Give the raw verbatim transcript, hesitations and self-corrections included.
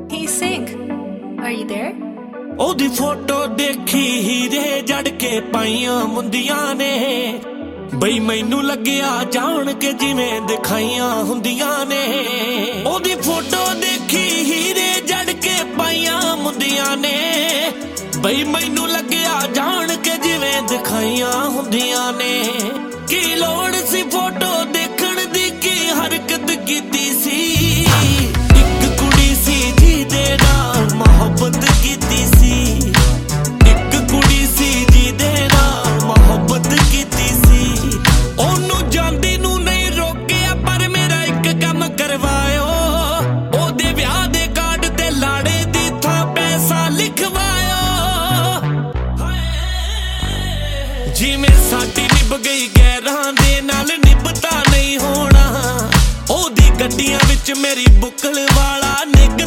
Hey Singh, are you there? ਉਹਦੀ photo ਦੇਖੀ ਹੀਰੇ ਜੜ ਕੇ ਪਾਈਆਂ ਮੁੰਦੀਆਂ ਨੇ ਬਈ ਮੈਨੂੰ ਲੱਗਿਆ ਜਾਣ ਕੇ ਜਿਵੇਂ ਦਿਖਾਈਆਂ ਹੁੰਦੀਆਂ ਨੇ ਉਹਦੀ ਫੋਟੋ ਦੇਖੀ ਹੀਰੇ ਜੜ ਕੇ ਪਾਈਆਂ ਮੁੰਦੀਆਂ ਨੇ ਬਈ ਮੈਨੂੰ ਲੱਗਿਆ ਜਾਣ ਕੇ ਜਿਵੇਂ ਦਿਖਾਈਆਂ ਹੁੰਦੀਆਂ ਨੇ ਕੀ ਲੋੜ ਸੀ ਫੋਟੋ ਦੇਖਣ ਦੀ ਕੀ ਹਰਕਤ ਕੀਤੀ ਸੀ ਇੱਕ ਕੁੜੀ ਸੀ ਜਿਹਦੇ ਨਾਲ ਮੁਹੱਬਤ ਕੀਤੀ ਸੀ ਇੱਕ ਕੁੜੀ ਸੀ ਜਿਹਦੇ ਨਾਲ ਮੁਹੱਬਤ ਕੀਤੀ ਸੀ ਉਹਨੂੰ ਜਾਂਦੀ ਨੂੰ ਨਹੀਂ ਰੋਕਿਆ ਪਰ ਮੇਰਾ ਇੱਕ ਕੰਮ ਕਰਵਾਇਓ ਉਹਦੇ ਵਿਆਹ ਦੇ ਕਾਰਡ ਤੇ ਲਾੜੇ ਦੀ ਥਾਂ ਪੈਸਾ ਲਿਖਵਾਇਓ ਜਿਵੇਂ ਸਾਡੀ ਨਿਭ ਗਈ ਗੈਰਾਂ ਦੇ ਨਾਲ ਨਿਭਤਾ ਨਹੀਂ ਹੋਣਾ ਉਹਦੀ ਗੱਡੀਆਂ ਵਿੱਚ ਮੇਰੀ ਬੁੱਕਲ ਵਾਲਾ ਨਿੱਘ